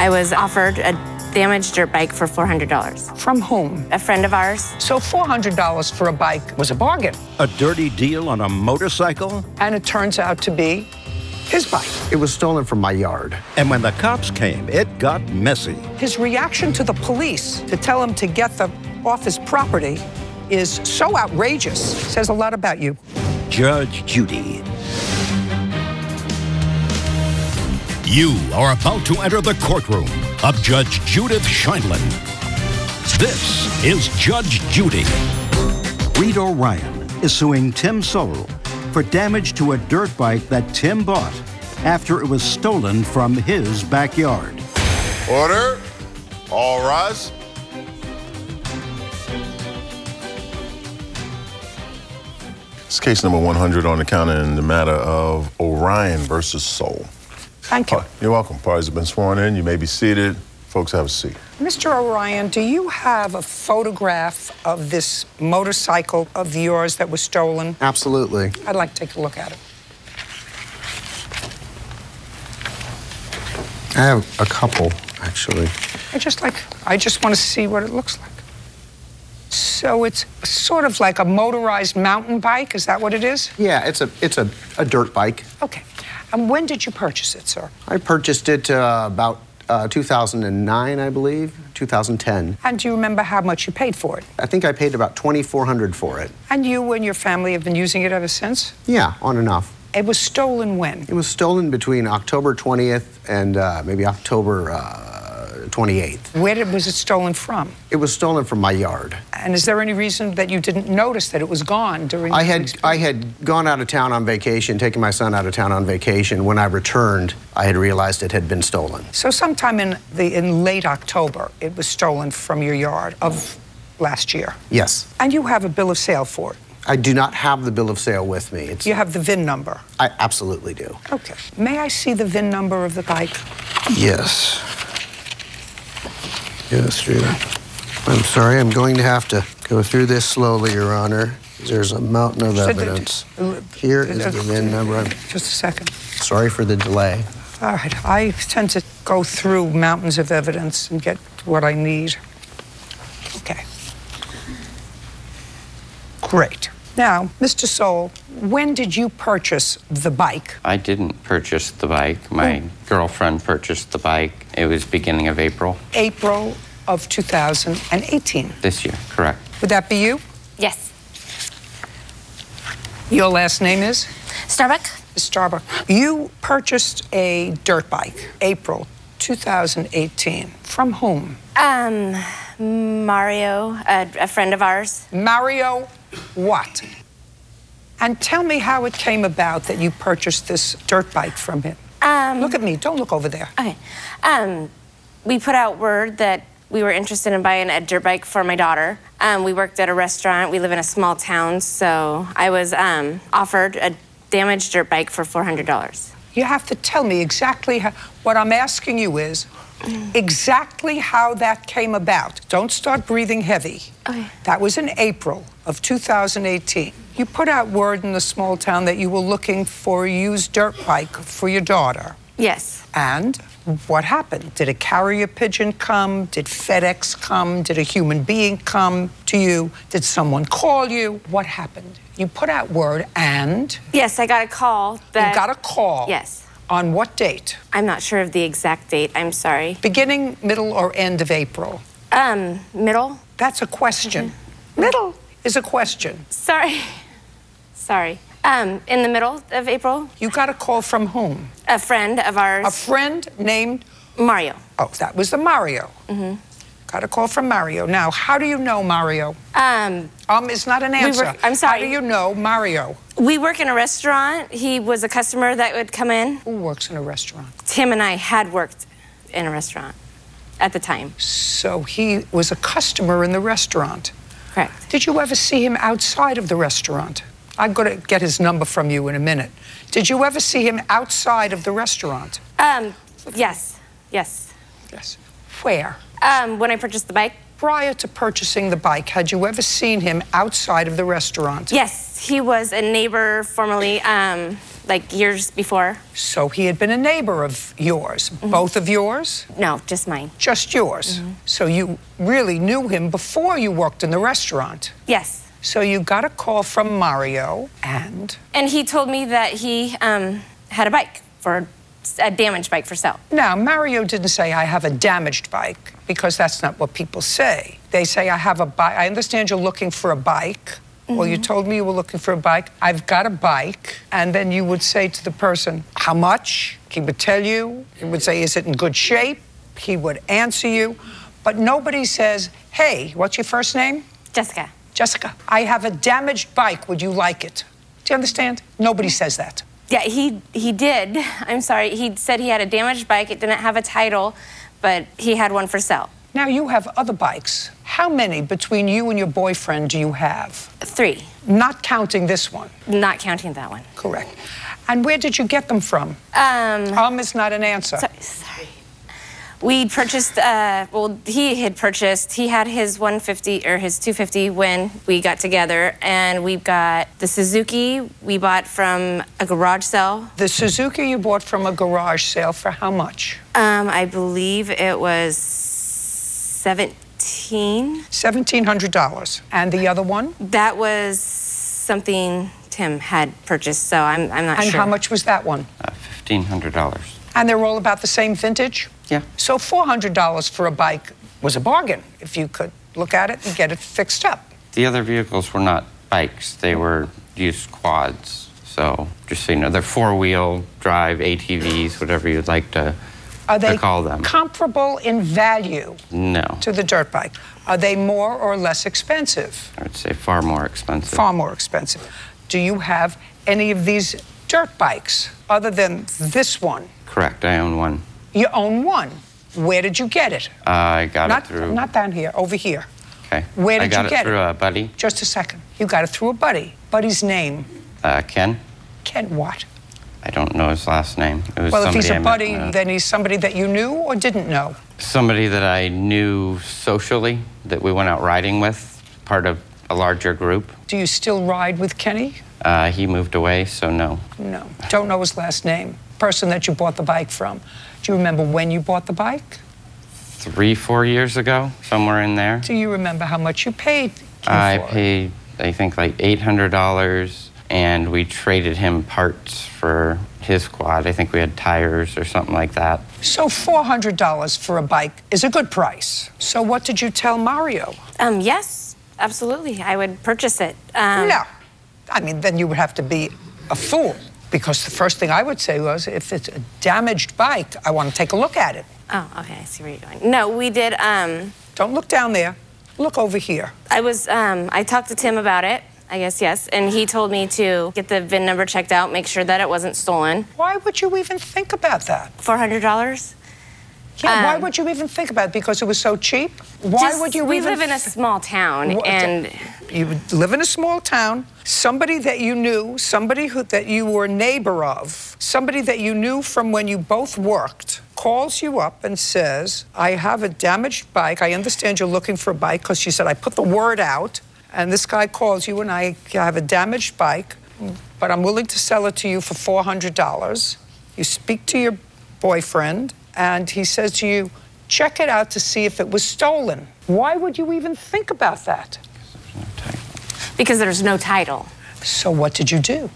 I was offered a damaged dirt bike for $400. From whom? A friend of ours. So $400 for a bike was a bargain. A dirty deal on a motorcycle? And it turns out to be his bike. It was stolen from my yard. And when the cops came, it got messy. His reaction to the police to tell him to get off his property is so outrageous. Says a lot about you. Judge Judy. You are about to enter the courtroom of Judge Judith Scheindlin. This is Judge Judy. Reed O'Ryan is suing Tim Soule for damage to a dirt bike that Tim bought after it was stolen from his backyard. Order. All rise. It's case number 100 on the counter in the matter of O'Ryan versus Soule. Thank you. You're welcome. Parties have been sworn in. You may be seated. Folks, have a seat. Mr. O'Ryan, do you have a photograph of this motorcycle of yours that was stolen? Absolutely. I'd like to take a look at it. I have a couple, actually. I just want to see what it looks like. So it's sort of like a motorized mountain bike, is that what it is? Yeah, it's a dirt bike. Okay. And when did you purchase it, sir? I purchased it about 2009, I believe, 2010. And do you remember how much you paid for it? I think I paid about $2,400 for it. And you and your family have been using it ever since? Yeah, on and off. It was stolen when? It was stolen between October 20th and maybe October 28th. Where was it stolen from? It was stolen from my yard. And is there any reason that you didn't notice that it was gone during the I had gone out of town on vacation, taken my son out of town on vacation. When I returned, I had realized it had been stolen. So sometime in late October, it was stolen from your yard of last year? Yes. And you have a bill of sale for it? I do not have the bill of sale with me. You have the VIN number? I absolutely do. Okay. May I see the VIN number of the bike? Yes. Yes, Rita. I'm sorry, I'm going to have to go through this slowly, Your Honor. There's a mountain of evidence. Here is the VIN number. Just a second. Sorry for the delay. All right. I tend to go through mountains of evidence and get what I need. Okay. Great. Now, Mr. Soule, when did you purchase the bike? I didn't purchase the bike. My girlfriend purchased the bike. It was beginning of April. April of 2018. This year, correct. Would that be you? Yes. Your last name is? Starbuck. Starbuck. You purchased a dirt bike, April 2018. From whom? Mario, a friend of ours. Mario what? And tell me how it came about that you purchased this dirt bike from him. Look at me. Don't look over there. Okay. We put out word that we were interested in buying a dirt bike for my daughter. We worked at a restaurant. We live in a small town, so I was offered a damaged dirt bike for $400. You have to tell me exactly how. What I'm asking you is exactly how that came about. Don't start breathing heavy. Okay. That was in April of 2018. You put out word in the small town that you were looking for a used dirt bike for your daughter. Yes. And what happened? Did a carrier pigeon come? Did FedEx come? Did a human being come to you? Did someone call you? What happened? You put out word and? Yes, I got a call that... You got a call? Yes. On what date? I'm not sure of the exact date. I'm sorry. Beginning, middle, or end of April? Middle. That's a question. Middle is a question. Sorry. In the middle of April. You got a call from whom? A friend of ours. A friend named? Mario. Oh, that was the Mario. Mm-hmm. Got a call from Mario. Now, how do you know Mario? Is not an answer. I'm sorry. How do you know Mario? We work in a restaurant. He was a customer that would come in. Who works in a restaurant? Tim and I had worked in a restaurant at the time. So he was a customer in the restaurant. Correct. Did you ever see him outside of the restaurant? I'm going to get his number from you in a minute. Did you ever see him outside of the restaurant? Yes. Where? When I purchased the bike. Prior to purchasing the bike, had you ever seen him outside of the restaurant? Yes, he was a neighbor formerly. like years before. So he had been a neighbor of yours. Both of yours? No, just mine. Just yours. So you really knew him before you worked in the restaurant. Yes. So you got a call from Mario, and? And he told me that he had a bike, a damaged bike for sale. Now, Mario didn't say, I have a damaged bike, because that's not what people say. They say, I have a bike. I understand you're looking for a bike. Well, you told me you were looking for a bike. I've got a bike. And then you would say to the person, how much? He would tell you. He would say, is it in good shape? He would answer you. But nobody says, hey, what's your first name? Jessica. Jessica, I have a damaged bike. Would you like it? Do you understand? Nobody says that. Yeah, he did. I'm sorry. He said he had a damaged bike. It didn't have a title, but he had one for sale. Now, you have other bikes. How many between you and your boyfriend do you have? 3. Not counting this one. Not counting that one. Correct. And where did you get them from? Is not an answer. Sorry. We purchased, he had his 150 or his 250 when we got together, and we got the Suzuki we bought from a garage sale. The Suzuki you bought from a garage sale for how much? I believe it was $1,700. And the other one? That was something Tim had purchased, so I'm not sure. And how much was that one? $1,500. And they're all about the same vintage? Yeah. So $400 for a bike was a bargain if you could look at it and get it fixed up. The other vehicles were not bikes. They were used quads. So just so you know, they're 4-wheel drive ATVs, whatever you'd like to call them. Are they comparable in value No. to the dirt bike? Are they more or less expensive? I would say far more expensive. Far more expensive. Do you have any of these dirt bikes other than this one? Correct. I own one. You own one. Where did you get it? I got it through... Not down here, over here. Okay. Where did you get it? I got it through a buddy. Just a second. You got it through a buddy. Buddy's name? Ken. Ken what? I don't know his last name. It was well, if he's a I met, buddy, then he's somebody that you knew or didn't know? Somebody that I knew socially, that we went out riding with, part of a larger group. Do you still ride with Kenny? He moved away, so no. No. Don't know his last name. Person that you bought the bike from. Do you remember when you bought the bike? 3-4 years ago, somewhere in there. Do you remember how much you paid? I paid, I think, like $800, and we traded him parts for his quad. I think we had tires or something like that. So $400 for a bike is a good price. So what did you tell Mario? Yes, absolutely. I would purchase it. No. I mean, then you would have to be a fool. Because the first thing I would say was, if it's a damaged bike, I want to take a look at it. Oh, okay, I see where you're going. No, we did, Don't look down there. Look over here. I talked to Tim about it, I guess, yes, and he told me to get the VIN number checked out, make sure that it wasn't stolen. Why would you even think about that? $400? Yeah, why would you even think about it? Because it was so cheap? Why would you we even... live in a small town, and... You live in a small town, somebody that you knew, somebody that you were a neighbor of, somebody that you knew from when you both worked, calls you up and says, I have a damaged bike. I understand you're looking for a bike, because she said, I put the word out, and this guy calls you, and I have a damaged bike, but I'm willing to sell it to you for $400. You speak to your boyfriend, and he says to you, check it out to see if it was stolen. Why would you even think about that? Because there's no title. So what did you do?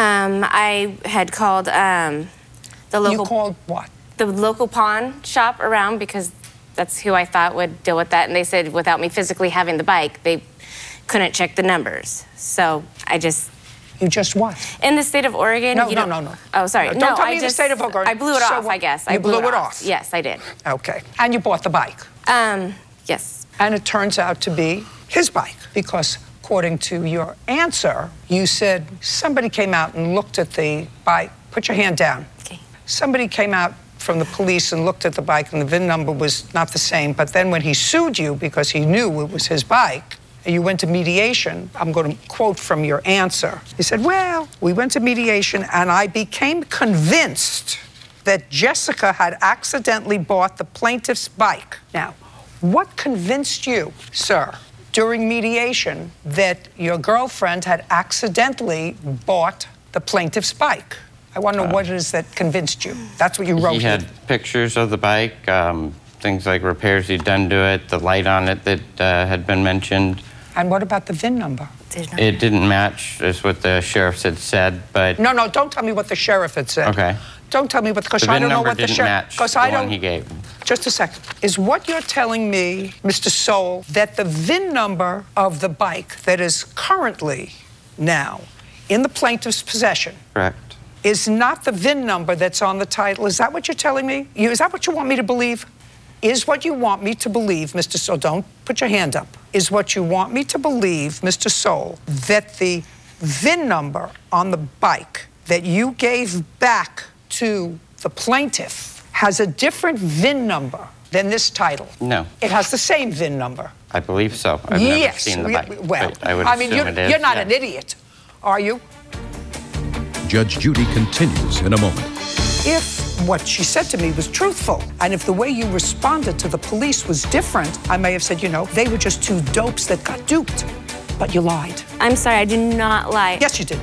I had called the local... You called what? The local pawn shop around, because that's who I thought would deal with that. And they said without me physically having the bike, they couldn't check the numbers. So I just... You just what? In the state of Oregon... No. Oh, sorry. No, don't tell me the state of Oregon. I blew it off, I guess. You blew it off? Yes, I did. Okay. And you bought the bike? Yes. And it turns out to be his bike, because according to your answer, you said somebody came out and looked at the bike. Put your hand down. Okay. Somebody came out from the police and looked at the bike, and the VIN number was not the same. But then when he sued you because he knew it was his bike, you went to mediation. I'm going to quote from your answer. He said, well, we went to mediation, and I became convinced that Jessica had accidentally bought the plaintiff's bike. Now, what convinced you, sir, during mediation that your girlfriend had accidentally bought the plaintiff's bike? I want to know what it is that convinced you. That's what you wrote. He had pictures of the bike, things like repairs he'd done to it, the light on it that had been mentioned. And what about the VIN number? It didn't match, is what the sheriffs had said, but... No, don't tell me what the sheriff had said. Okay. Don't tell me what, because The I VIN don't know number what the didn't sheriff... match Because the I one don't... he gave. Just a second. Is what you're telling me, Mr. Soul, that the VIN number of the bike that is currently now in the plaintiff's possession Correct. is not the VIN number that's on the title? Is that what you're telling me? Is that what you want me to believe? Is what you want me to believe, Mr. Soul, don't put your hand up, is what you want me to believe, Mr. Soul, that the VIN number on the bike that you gave back to the plaintiff has a different VIN number than this title? No. It has the same VIN number? I believe so. I've never seen the bike. Well, but I would mean, assume it is, you're not yeah. an idiot, are you? Judge Judy continues in a moment. If what she said to me was truthful, and if the way you responded to the police was different, I may have said, you know, they were just two dopes that got duped. But you lied. I'm sorry, I do not lie. Yes, you did.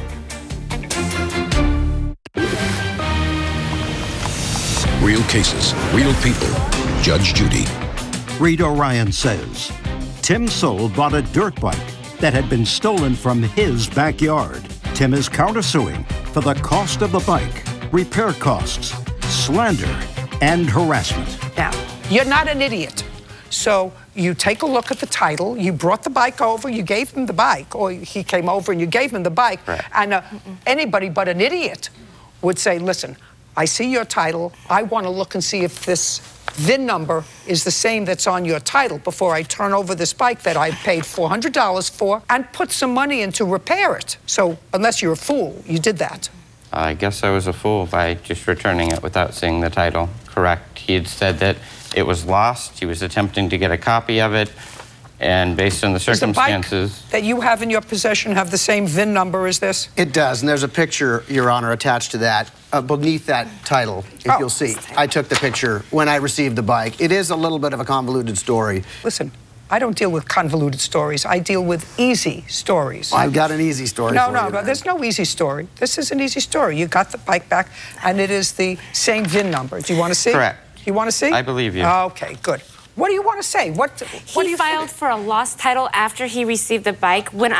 Real cases, real people. Judge Judy. Reed O'Ryan says Tim Soul bought a dirt bike that had been stolen from his backyard. Tim is countersuing for the cost of the bike, repair costs, slander, and harassment. Now, you're not an idiot. So you take a look at the title, you brought the bike over, you gave him the bike, or he came over and you gave him the bike, right. And anybody but an idiot would say, listen, I see your title, I want to look and see if this VIN number is the same that's on your title before I turn over this bike that I paid $400 for and put some money in to repair it. So unless you're a fool, you did that. I guess I was a fool by just returning it without seeing the title. Correct. He had said that it was lost. He was attempting to get a copy of it, and based on the circumstances... Does the bike that you have in your possession have the same VIN number as this? It does, and there's a picture, Your Honor, attached to that, beneath that title, if you'll see. I took the picture when I received the bike. It is a little bit of a convoluted story. Listen, I don't deal with convoluted stories. I deal with easy stories. I've got an easy story for you. No, there's no easy story. This is an easy story. You got the bike back, and it is the same VIN number. Do you want to see? Correct. You want to see? I believe you. Okay, good. What do you want to say? What do He you filed for a lost title after he received the bike. When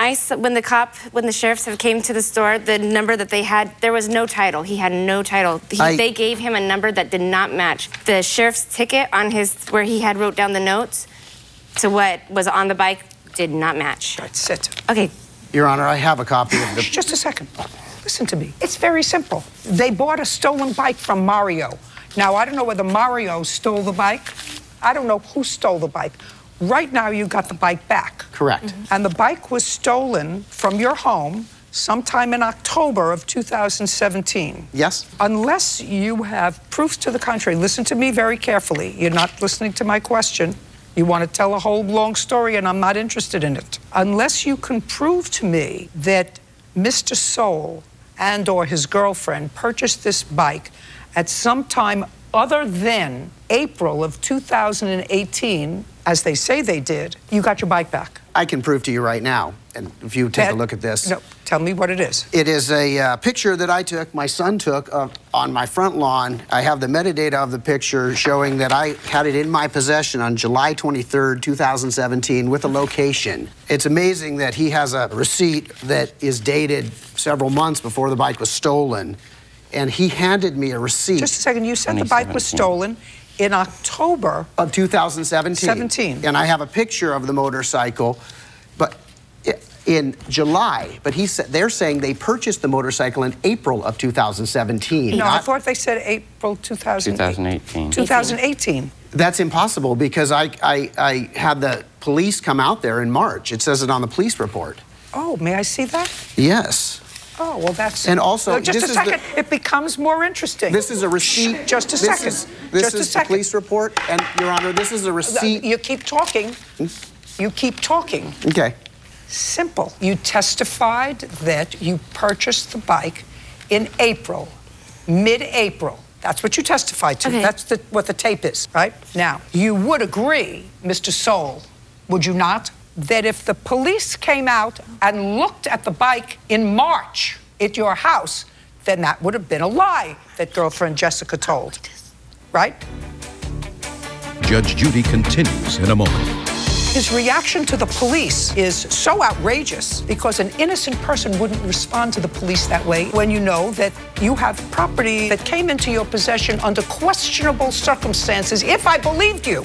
the sheriffs have came to the store, the number that they had, there was no title. He had no title. They gave him a number that did not match. The sheriff's ticket on where he had wrote down the notes to what was on the bike did not match. Right, sit. Okay. Your Honor, I have a copy of the... Just a second. Listen to me. It's very simple. They bought a stolen bike from Mario. Now, I don't know whether Mario stole the bike. I don't know who stole the bike. Right now, you got the bike back. Correct. Mm-hmm. And the bike was stolen from your home sometime in October of 2017. Yes. Unless you have proofs to the contrary, listen to me very carefully. You're not listening to my question. You want to tell a whole long story, and I'm not interested in it. Unless you can prove to me that Mr. Soul and or his girlfriend purchased this bike at some time other than April of 2018, as they say they did, you got your bike back. I can prove to you right now, and if you take a look at this. No, tell me what it is. It is a picture that I took, my son took, on my front lawn. I have the metadata of the picture showing that I had it in my possession on July 23rd, 2017, with a location. It's amazing that he has a receipt that is dated several months before the bike was stolen, and he handed me a receipt. Just a second, you said the bike was stolen in October of 2017. And I have a picture of the motorcycle, but in July. But they're saying they purchased the motorcycle in April of 2017. No, I thought they said April 2018. 2018. That's impossible because I had the police come out there in March. It says it on the police report. Oh, may I see that? Yes. Oh, well, that's... And also, just a second. It becomes more interesting. This is a receipt. Just a second. This is the police report, and, Your Honor, this is a receipt. You keep talking. You keep talking. Okay. Simple. You testified that you purchased the bike in April, mid-April. That's what you testified to. Okay. That's what the tape is, right? Now, you would agree, Mr. Soul, would you not, that if the police came out and looked at the bike in March at your house, then that would have been a lie that girlfriend Jessica told, right? Judge Judy continues in a moment. His reaction to the police is so outrageous because an innocent person wouldn't respond to the police that way when you know that you have property that came into your possession under questionable circumstances, if I believed you.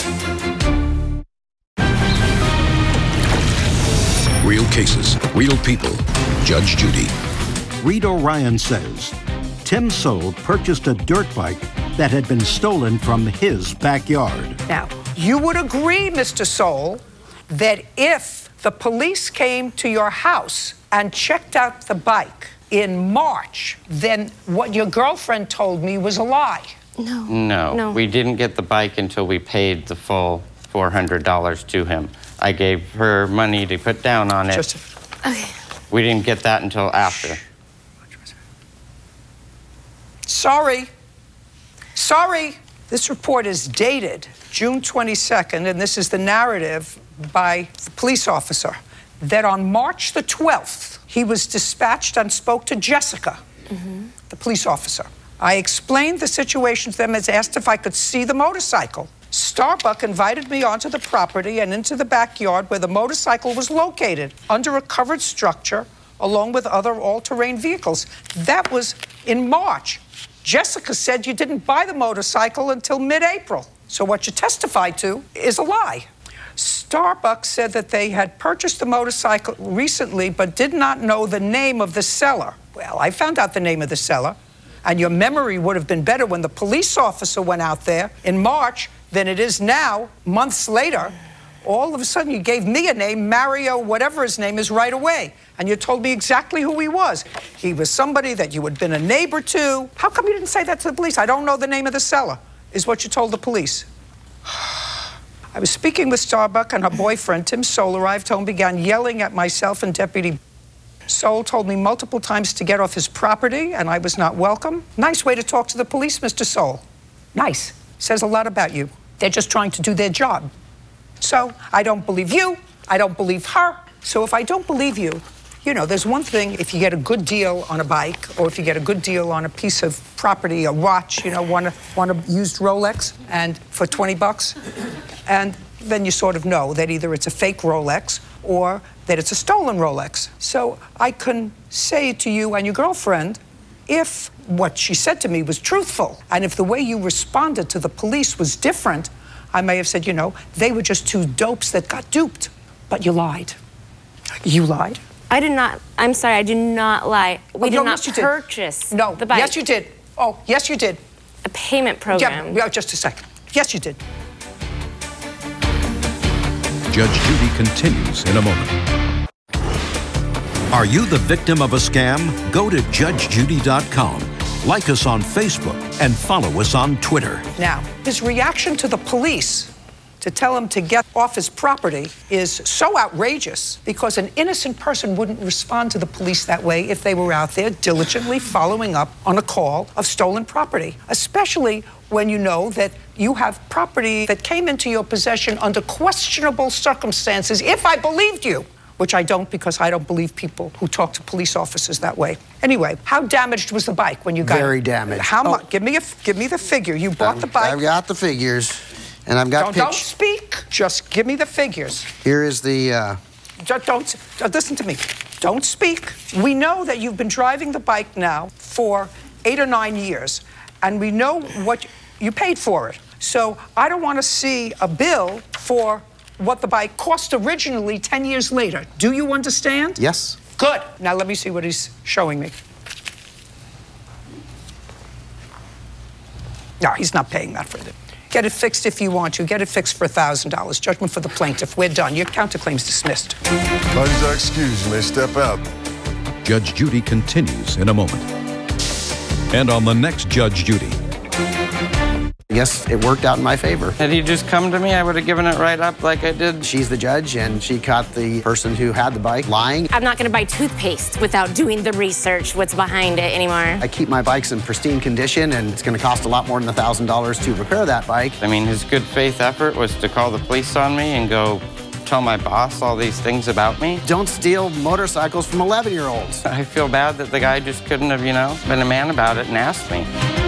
Real cases, real people. Judge Judy. Reed O'Ryan says Tim Soule purchased a dirt bike that had been stolen from his backyard. Now, you would agree, Mr. Soule, that if the police came to your house and checked out the bike in March, then what your girlfriend told me was a lie. No, we didn't get the bike until we paid the full $400 to him. I gave her money to put down on it. Okay. We didn't get that until after. Sorry. This report is dated June 22nd, and this is the narrative by the police officer, that on March the 12th, he was dispatched and spoke to Jessica, the police officer. I explained the situation to them, as asked if I could see the motorcycle. Starbuck invited me onto the property and into the backyard where the motorcycle was located, under a covered structure, along with other all-terrain vehicles. That was in March. Jessica said you didn't buy the motorcycle until mid-April. So what you testified to is a lie. Starbuck said that they had purchased the motorcycle recently but did not know the name of the seller. Well, I found out the name of the seller, and your memory would have been better when the police officer went out there in March than it is now, months later. All of a sudden, you gave me a name, Mario, whatever his name is, right away. And you told me exactly who he was. He was somebody that you had been a neighbor to. How come you didn't say that to the police? I don't know the name of the seller, is what you told the police. I was speaking with Starbuck, and her boyfriend, Tim Soule, arrived home, began yelling at myself and Deputy Soule told me multiple times to get off his property, and I was not welcome. Nice way to talk to the police, Mr. Soule. Nice. Says a lot about you. They're just trying to do their job. So I don't believe you. I don't believe her. So if I don't believe you, you know, there's one thing if you get a good deal on a bike, or if you get a good deal on a piece of property, a watch, you know, want a used Rolex, and for $20, and then you sort of know that either it's a fake Rolex or that it's a stolen Rolex. So I can say to you and your girlfriend, if what she said to me was truthful, and if the way you responded to the police was different, I may have said, you know, they were just two dopes that got duped. But you lied. You lied. I did not. I'm sorry, I did not lie. We did not purchase the bike. Yes, you did. Oh, yes, you did. A payment program. Yeah, just a second. Yes, you did. Judge Judy continues in a moment. Are you the victim of a scam? Go to judgejudy.com. Like us on Facebook and follow us on Twitter. Now, his reaction to the police to tell him to get off his property is so outrageous because an innocent person wouldn't respond to the police that way if they were out there diligently following up on a call of stolen property, especially when you know that you have property that came into your possession under questionable circumstances, if I believed you. Which I don't, because I don't believe people who talk to police officers that way. Anyway, how damaged was the bike when you got it? Very damaged. How much? Give me the figure. You bought the bike. I've got the figures, and I've got Don't speak. Just give me the figures. Here is the... Don't listen to me. Don't speak. We know that you've been driving the bike now for 8 or 9 years, and we know what you paid for it. So I don't want to see a bill for what the bike cost originally 10 years later. Do you understand? Yes. Good. Now let me see what he's showing me. No, he's not paying that for it. Get it fixed if you want to. Get it fixed for $1,000. Judgment for the plaintiff. We're done. Your counterclaim's dismissed. Parties are excused. You may step out. Judge Judy continues in a moment. And on the next Judge Judy. Yes, it worked out in my favor. Had he just come to me, I would have given it right up like I did. She's the judge, and she caught the person who had the bike lying. I'm not going to buy toothpaste without doing the research, what's behind it anymore. I keep my bikes in pristine condition, and it's going to cost a lot more than $1,000 to repair that bike. I mean, his good faith effort was to call the police on me and go, tell my boss all these things about me. Don't steal motorcycles from 11-year-olds. I feel bad that the guy just couldn't have, been a man about it and asked me.